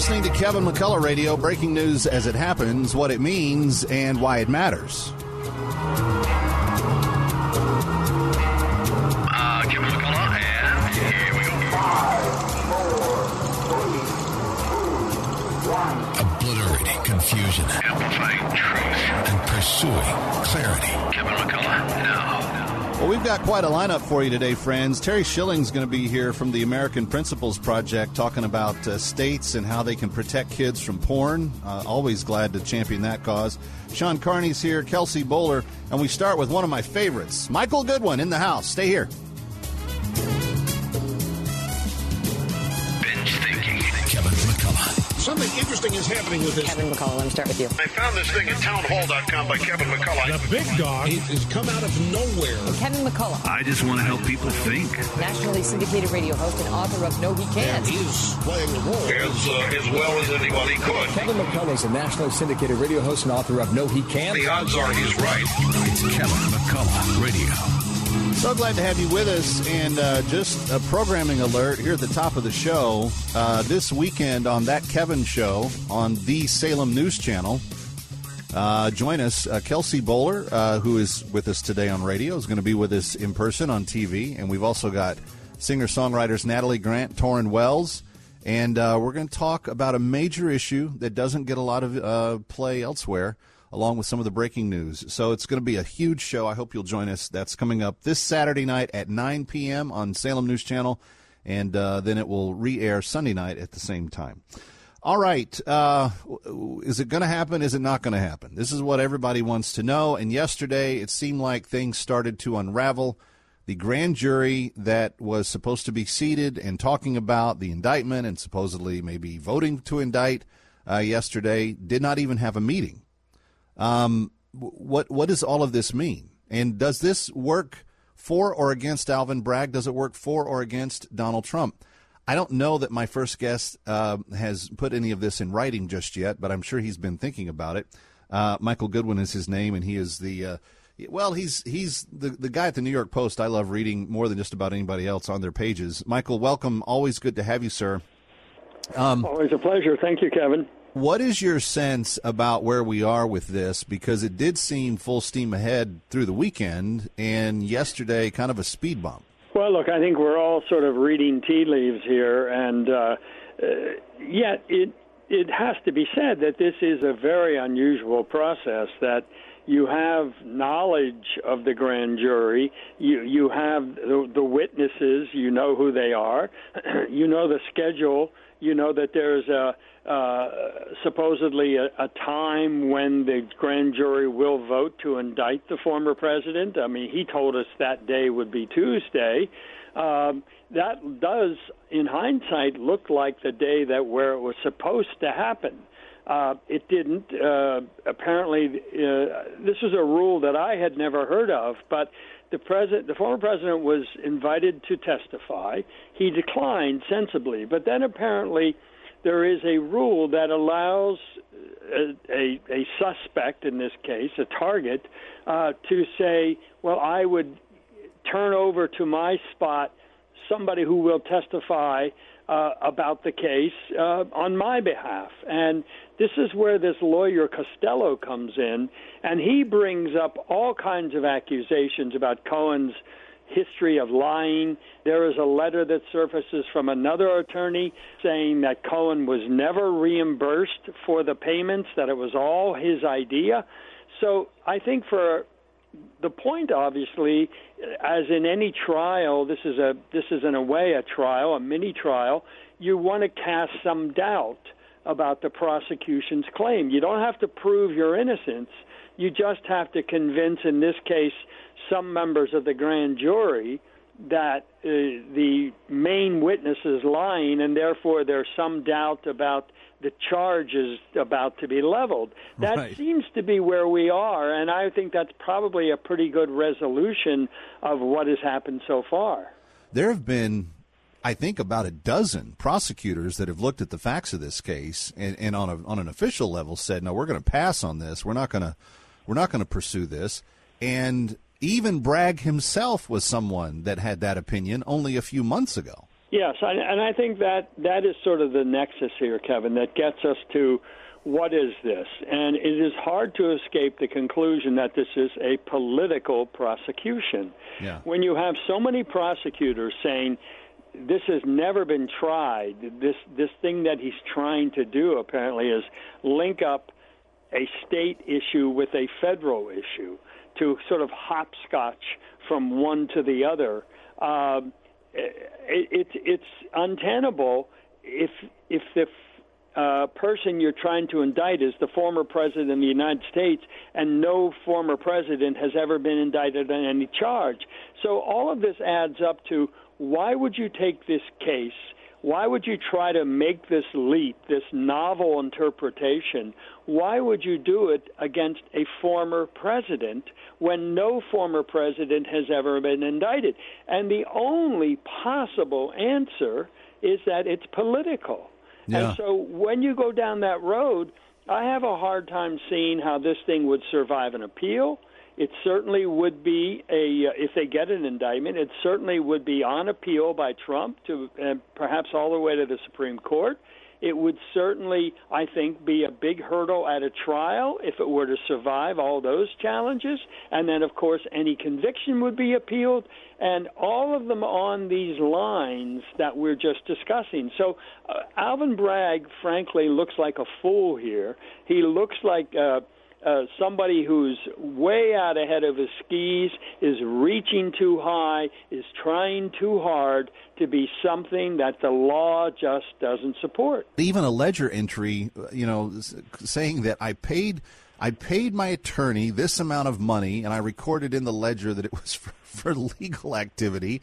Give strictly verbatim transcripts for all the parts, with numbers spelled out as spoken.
listening to Kevin McCullough Radio, breaking news as it happens, what it means, and why it matters. Uh, Kevin McCullough, and here we go. Five, four, three, one. Obliterating confusion. Amplifying truth. And pursuing clarity. Kevin McCullough, now. Well, we've got quite a lineup for you today, friends. Terry Schilling's going to be here from the American Principles Project talking about uh, states and how they can protect kids from porn. Uh, always glad to champion that cause. Sean Carney's here, Kelsey Bowler, and we start with one of my favorites, Michael Goodwin in the house. Stay here. Binge thinking. Kevin McCullough. Something interesting is happening with this. Kevin McCullough, let me start with you. I found this thing at townhall dot com by Kevin McCullough. The big dog has come out of nowhere. Kevin McCullough. I just want to help people think. Nationally syndicated radio host and author of No He Can't. And he's playing the role as, uh, as well as anybody could. Kevin McCullough is a nationally syndicated radio host and author of No He Can't. The odds are he's right. It's Kevin McCullough Radio. So glad to have you with us, and uh, just a programming alert here at the top of the show. Uh, this weekend on That Kevin Show on the Salem News Channel, uh, join us. Uh, Kelsey Bowler, uh, who is with us today on radio, is going to be with us in person on T V, and we've also got singer-songwriters Natalie Grant, Torrin Wells, and uh, we're going to talk about a major issue that doesn't get a lot of uh, play elsewhere, along with some of the breaking news. So it's going to be a huge show. I hope you'll join us. That's coming up this Saturday night at nine p.m. on Salem News Channel, and uh, then it will re-air Sunday night at the same time. All right. Uh, is it going to happen? Is it not going to happen? This is what everybody wants to know, and yesterday it seemed like things started to unravel. The grand jury that was supposed to be seated and talking about the indictment and supposedly maybe voting to indict uh, yesterday did not even have a meeting. Um, what what does all of this mean? And does this work for or against Alvin Bragg? Does it work for or against Donald Trump? I don't know that my first guest uh, has put any of this in writing just yet, but I'm sure he's been thinking about it. Uh, Michael Goodwin is his name, and he is the uh, well, he's he's the the guy at the New York Post I love reading more than just about anybody else on their pages. Michael, welcome. Always good to have you, sir. Um, Always a pleasure. Thank you, Kevin. What is your sense about where we are with this? Because it did seem full steam ahead through the weekend, and yesterday kind of a speed bump. Well, look, I think we're all sort of reading tea leaves here, and uh, uh, yet it it has to be said that this is a very unusual process, that you have knowledge of the grand jury, you you have the, the witnesses, you know who they are, you know the schedule, you know that there's a Uh, supposedly a, a time when the grand jury will vote to indict the former president. I mean, he told us that day would be Tuesday. Um, that does, in hindsight, look like the day that where it was supposed to happen. Uh, it didn't. Uh, apparently, uh, this was a rule that I had never heard of, but the president, the former president was invited to testify. He declined sensibly, but then apparently there is a rule that allows a, a, a suspect, in this case, a target, uh, to say, well, I would turn over to my spot somebody who will testify uh, about the case uh, on my behalf. And this is where this lawyer Costello comes in, and he brings up all kinds of accusations about Cohen's history of lying. There is a letter that surfaces from another attorney saying that Cohen was never reimbursed for the payments, that it was all his idea. So I think for the point, obviously, as in any trial, this is a this is in a way a trial, a mini trial, you want to cast some doubt about the prosecution's claim. You don't have to prove your innocence. You just have to convince, in this case, some members of the grand jury that uh, the main witness is lying, and therefore there's some doubt about the charges about to be leveled. That Right. seems to be where we are, and I think that's probably a pretty good resolution of what has happened so far. There have been, I think, about a dozen prosecutors that have looked at the facts of this case and, and on a, on an official level said, no, we're going to pass on this. We're not going to we're not going to pursue this. And even Bragg himself was someone that had that opinion only a few months ago. Yes, and I think that that is sort of the nexus here, Kevin, that gets us to what is this? And it is hard to escape the conclusion that this is a political prosecution. Yeah. When you have so many prosecutors saying this has never been tried, this this thing that he's trying to do apparently is link up a state issue with a federal issue to sort of hopscotch from one to the other. Uh, it, it, it's untenable if if the uh, person you're trying to indict is the former president of the United States, and no former president has ever been indicted on any charge. So all of this adds up to, why would you take this case? Why would you try to make this leap, this novel interpretation? Why would you do it against a former president when no former president has ever been indicted? And the only possible answer is that it's political. Yeah. And so when you go down that road, I have a hard time seeing how this thing would survive an appeal. It certainly would be a, uh, if they get an indictment, it certainly would be on appeal by Trump to uh, perhaps all the way to the Supreme Court. It would certainly, I think, be a big hurdle at a trial if it were to survive all those challenges. And then, of course, any conviction would be appealed, and all of them on these lines that we're just discussing. So uh, Alvin Bragg, frankly, looks like a fool here. He looks like uh, uh, somebody who's way out ahead of his skis, is reaching too high, is trying too hard to be something that the law just doesn't support. Even a ledger entry, you know, saying that I paid I paid my attorney this amount of money, and I recorded in the ledger that it was for, for legal activity,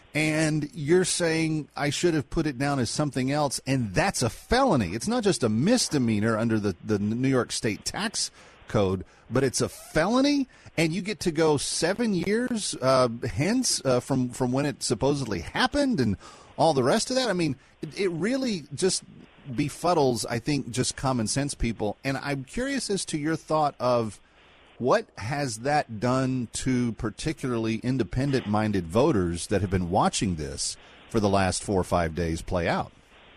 and you're saying I should have put it down as something else, and that's a felony. It's not just a misdemeanor under the, the New York State tax code, but it's a felony, and you get to go seven years uh, hence uh, from, from when it supposedly happened and all the rest of that. I mean, it, it really just befuddles, I think, just common sense people. And I'm curious as to your thought of what has that done to particularly independent-minded voters that have been watching this for the last four or five days play out?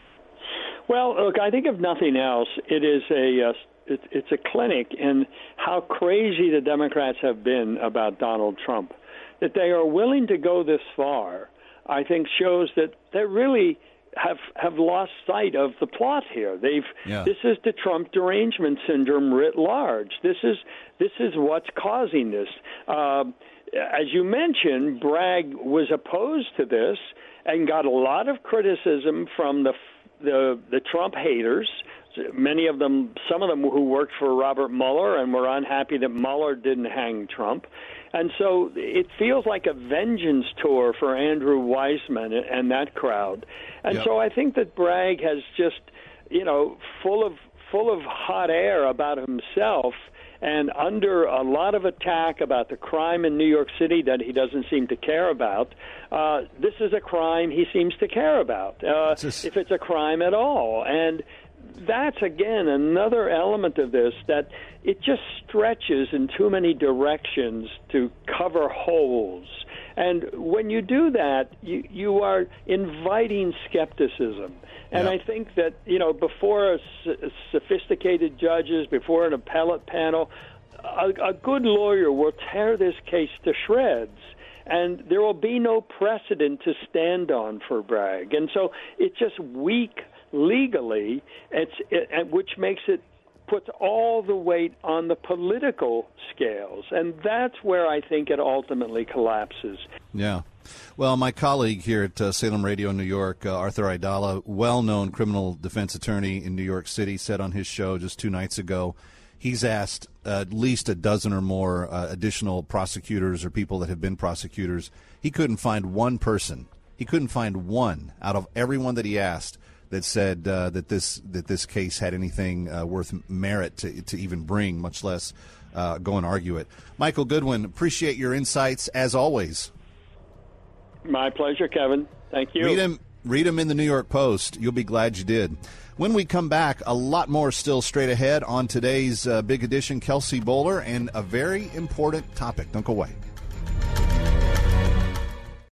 Well, look, I think if nothing else, it is a uh, it, it's a clinic in how crazy the Democrats have been about Donald Trump. That they are willing to go this far, I think, shows that they really have have lost sight of the plot here. They've yeah. This is the Trump derangement syndrome writ large. This is this is what's causing this. Uh, as you mentioned, Bragg was opposed to this and got a lot of criticism from the the the Trump haters. Many of them, some of them who worked for Robert Mueller and were unhappy that Mueller didn't hang Trump. And so it feels like a vengeance tour for Andrew Weissman and that crowd. And yep. so I think that Bragg has just, you know, full of full of hot air about himself and under a lot of attack about the crime in New York City that he doesn't seem to care about. Uh, this is a crime he seems to care about, uh, just... if it's a crime at all. And that's, again, another element of this, that it just stretches in too many directions to cover holes. And when you do that, you, you are inviting skepticism. And yeah. I think that, you know, before a, a sophisticated judges, before an appellate panel, a, a good lawyer will tear this case to shreds. And there will be no precedent to stand on for Bragg. And so it's just weak legally, it's, it, which makes it, puts all the weight on the political scales. And that's where I think it ultimately collapses. Yeah. Well, my colleague here at uh, Salem Radio in New York, uh, Arthur Aidala, well-known criminal defense attorney in New York City, said on his show just two nights ago, he's asked uh, at least a dozen or more uh, additional prosecutors or people that have been prosecutors. He couldn't find one person. He couldn't find one out of everyone that he asked that said uh, that this that this case had anything uh, worth merit to to even bring, much less uh, go and argue it. Michael Goodwin, appreciate your insights as always. My pleasure, Kevin. Thank you. Read him, read him in the New York Post. You'll be glad you did. When we come back, a lot more still straight ahead on today's uh, Big Edition. Kelsey Bowler and a very important topic. Don't go away.